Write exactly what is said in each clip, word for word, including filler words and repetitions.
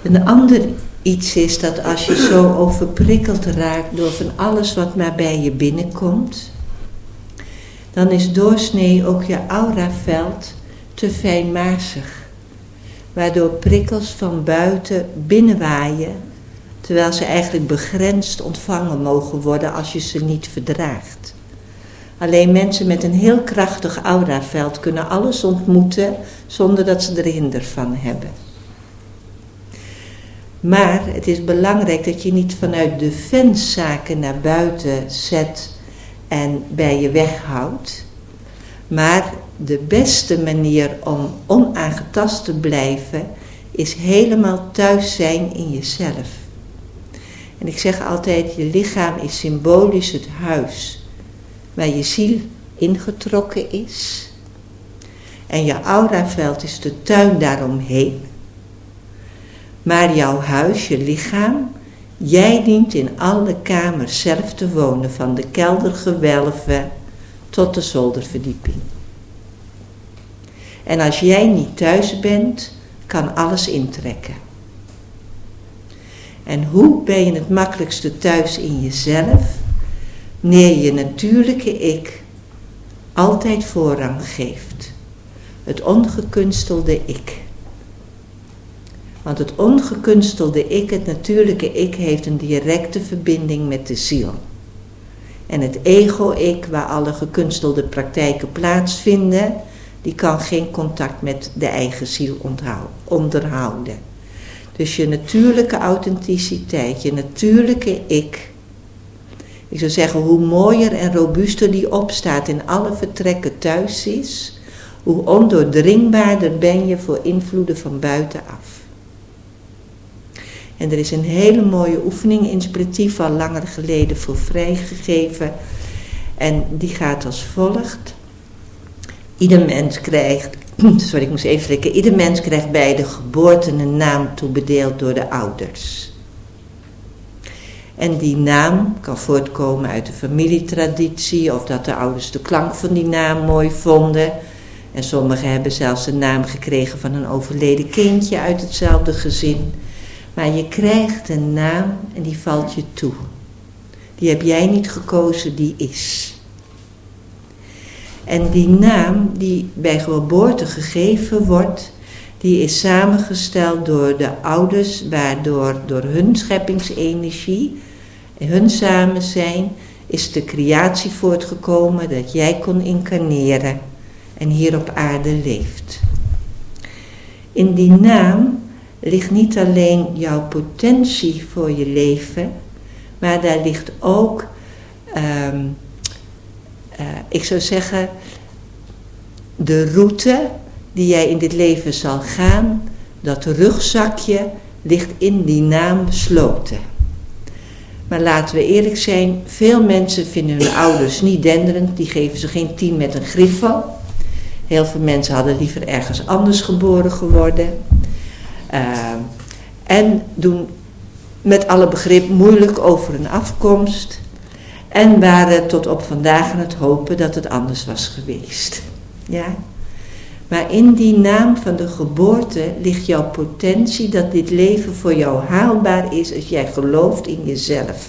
Een ander iets is dat als je zo overprikkeld raakt door van alles wat maar bij je binnenkomt, dan is doorsnee ook je auraveld te fijnmazig, waardoor prikkels van buiten binnenwaaien, terwijl ze eigenlijk begrensd ontvangen mogen worden als je ze niet verdraagt. Alleen mensen met een heel krachtig auraveld kunnen alles ontmoeten zonder dat ze er hinder van hebben. Maar het is belangrijk dat je niet vanuit de fans zaken naar buiten zet en bij je weghoudt. Maar de beste manier om onaangetast te blijven is helemaal thuis zijn in jezelf. En ik zeg altijd, je lichaam is symbolisch het huis waar je ziel ingetrokken is. En je auraveld is de tuin daaromheen. Maar jouw huis, je lichaam, jij dient in alle kamers zelf te wonen, van de keldergewelven tot de zolderverdieping. En als jij niet thuis bent, kan alles intrekken. En hoe ben je het makkelijkste thuis in jezelf? Wanneer je natuurlijke ik altijd voorrang geeft. Het ongekunstelde ik. Want het ongekunstelde ik, het natuurlijke ik, heeft een directe verbinding met de ziel. En het ego-ik, waar alle gekunstelde praktijken plaatsvinden, die kan geen contact met de eigen ziel onderhouden. Dus je natuurlijke authenticiteit, je natuurlijke ik. Ik zou zeggen, hoe mooier en robuuster die opstaat in alle vertrekken thuis is, hoe ondoordringbaarder ben je voor invloeden van buitenaf. En er is een hele mooie oefening inspiratief al langer geleden voor vrijgegeven. En die gaat als volgt. Ieder mens krijgt, sorry ik moest even slikken. Ieder mens krijgt bij de geboorte een naam toebedeeld door de ouders. En die naam kan voortkomen uit de familietraditie, of dat de ouders de klank van die naam mooi vonden. En sommigen hebben zelfs de naam gekregen van een overleden kindje uit hetzelfde gezin. Maar je krijgt een naam en die valt je toe. Die heb jij niet gekozen, die is. En die naam die bij geboorte gegeven wordt, die is samengesteld door de ouders, waardoor door hun scheppingsenergie en hun samen zijn, is de creatie voortgekomen dat jij kon incarneren en hier op aarde leeft. In die naam ligt niet alleen jouw potentie voor je leven, maar daar ligt ook, um, uh, ik zou zeggen, de route die jij in dit leven zal gaan, dat rugzakje ligt in die naam besloten. Maar laten we eerlijk zijn, veel mensen vinden hun ouders niet denderend, die geven ze geen tien met een griffel. Heel veel mensen hadden liever ergens anders geboren geworden. Uh, en doen met alle begrip moeilijk over hun afkomst. En waren tot op vandaag aan het hopen dat het anders was geweest. Ja? Maar in die naam van de geboorte ligt jouw potentie dat dit leven voor jou haalbaar is als jij gelooft in jezelf.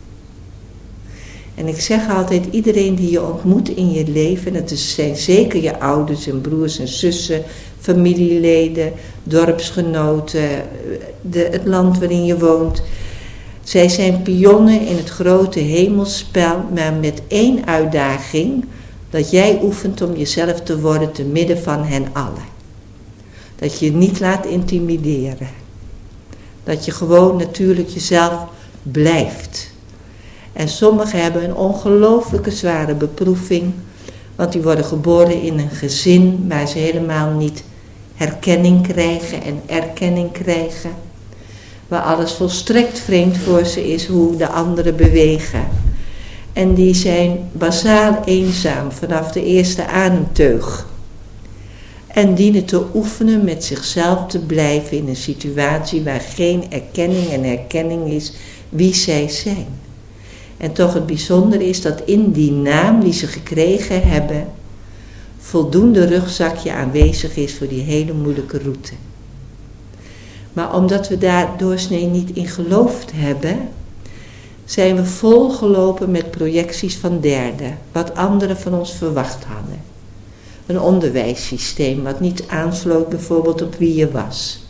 En ik zeg altijd, iedereen die je ontmoet in je leven, en dat zijn zeker je ouders en broers en zussen, familieleden, dorpsgenoten, de, het land waarin je woont. Zij zijn pionnen in het grote hemelspel, maar met één uitdaging, dat jij oefent om jezelf te worden te midden van hen allen. Dat je je niet laat intimideren. Dat je gewoon natuurlijk jezelf blijft. En sommigen hebben een ongelooflijke zware beproeving, want die worden geboren in een gezin waar ze helemaal niet herkenning krijgen en erkenning krijgen. Waar alles volstrekt vreemd voor ze is hoe de anderen bewegen. En die zijn basaal eenzaam vanaf de eerste ademteug. En dienen te oefenen met zichzelf te blijven in een situatie waar geen erkenning en herkenning is wie zij zijn. En toch het bijzondere is dat in die naam die ze gekregen hebben, voldoende rugzakje aanwezig is voor die hele moeilijke route. Maar omdat we daar doorsnee niet in geloofd hebben, zijn we volgelopen met projecties van derden, wat anderen van ons verwacht hadden. Een onderwijssysteem wat niet aansloot bijvoorbeeld op wie je was.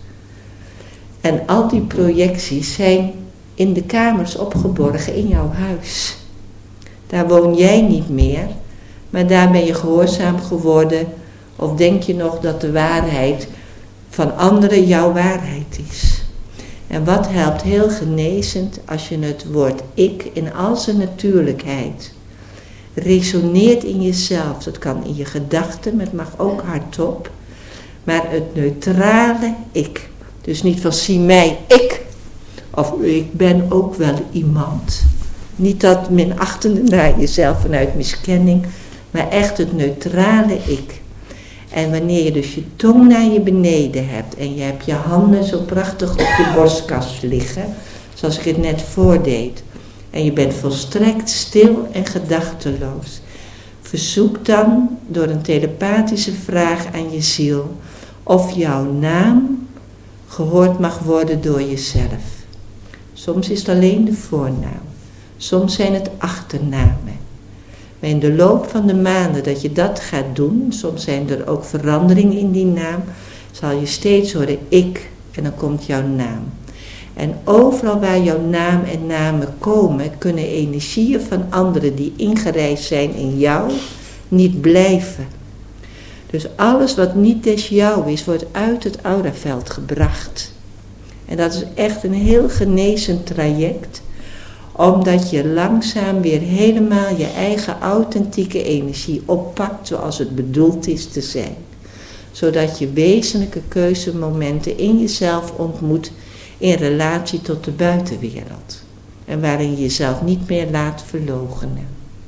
En al die projecties zijn in de kamers opgeborgen in jouw huis. Daar woon jij niet meer, maar daar ben je gehoorzaam geworden. Of denk je nog dat de waarheid van anderen jouw waarheid is? En wat helpt heel genezend als je het woord ik in al zijn natuurlijkheid resoneert in jezelf. Dat kan in je gedachten, maar het mag ook hardop. Maar het neutrale ik. Dus niet van zie mij, ik. Of ik ben ook wel iemand. Niet dat minachtende naar jezelf vanuit miskenning. Maar echt het neutrale ik. En wanneer je dus je tong naar je beneden hebt. En je hebt je handen zo prachtig op je borstkas liggen. Zoals ik het net voordeed. En je bent volstrekt stil en gedachteloos. Verzoek dan door een telepathische vraag aan je ziel. Of jouw naam gehoord mag worden door jezelf. Soms is het alleen de voornaam. Soms zijn het achternamen. Maar in de loop van de maanden dat je dat gaat doen, soms zijn er ook veranderingen in die naam, zal je steeds horen ik en dan komt jouw naam. En overal waar jouw naam en namen komen, kunnen energieën van anderen die ingerijsd zijn in jou niet blijven. Dus alles wat niet des jou is, wordt uit het auraveld gebracht. En dat is echt een heel genezend traject, omdat je langzaam weer helemaal je eigen authentieke energie oppakt zoals het bedoeld is te zijn. Zodat je wezenlijke keuzemomenten in jezelf ontmoet in relatie tot de buitenwereld. En waarin je jezelf niet meer laat verloochenen.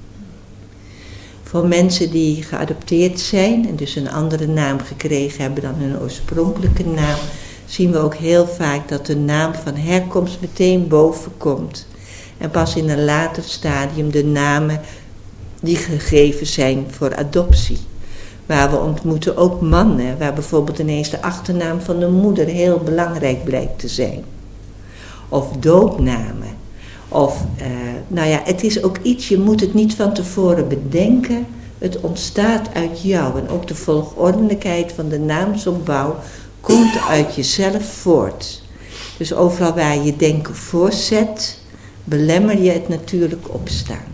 Voor mensen die geadopteerd zijn en dus een andere naam gekregen hebben dan hun oorspronkelijke naam, zien we ook heel vaak dat de naam van herkomst meteen boven komt. En pas in een later stadium de namen die gegeven zijn voor adoptie. Waar we ontmoeten ook mannen, waar bijvoorbeeld ineens de achternaam van de moeder heel belangrijk blijkt te zijn. Of doopnamen. Of, uh, nou ja, het is ook iets, je moet het niet van tevoren bedenken. Het ontstaat uit jou. En ook de volgordelijkheid van de naamsopbouw komt uit jezelf voort. Dus overal waar je denken voorzet, belemmer je het natuurlijk opstaan.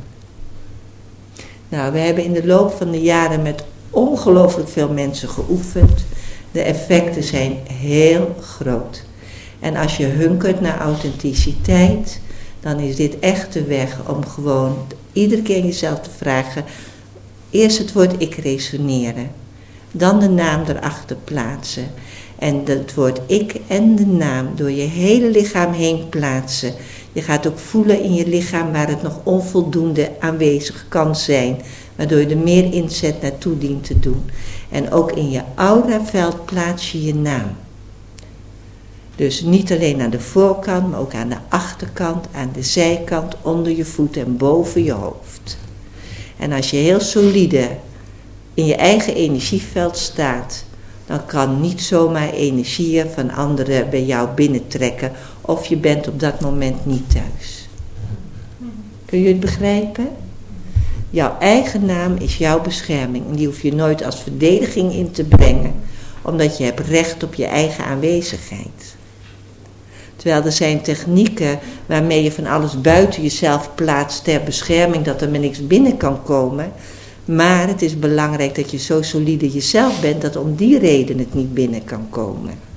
Nou, we hebben in de loop van de jaren met ongelooflijk veel mensen geoefend. De effecten zijn heel groot. En als je hunkert naar authenticiteit, dan is dit echt de weg om gewoon iedere keer jezelf te vragen. Eerst het woord ik resoneren. Dan de naam erachter plaatsen. En het woord ik en de naam door je hele lichaam heen plaatsen. Je gaat ook voelen in je lichaam waar het nog onvoldoende aanwezig kan zijn. Waardoor je er meer inzet naartoe dient te doen. En ook in je auraveld plaats je je naam. Dus niet alleen aan de voorkant, maar ook aan de achterkant, aan de zijkant, onder je voet en boven je hoofd. En als je heel solide in je eigen energieveld staat, dan kan niet zomaar energieën van anderen bij jou binnentrekken, of je bent op dat moment niet thuis. Kun je het begrijpen? Jouw eigen naam is jouw bescherming en die hoef je nooit als verdediging in te brengen, omdat je hebt recht op je eigen aanwezigheid. Terwijl er zijn technieken waarmee je van alles buiten jezelf plaatst ter bescherming, dat er maar niks binnen kan komen. Maar het is belangrijk dat je zo solide jezelf bent dat om die reden het niet binnen kan komen.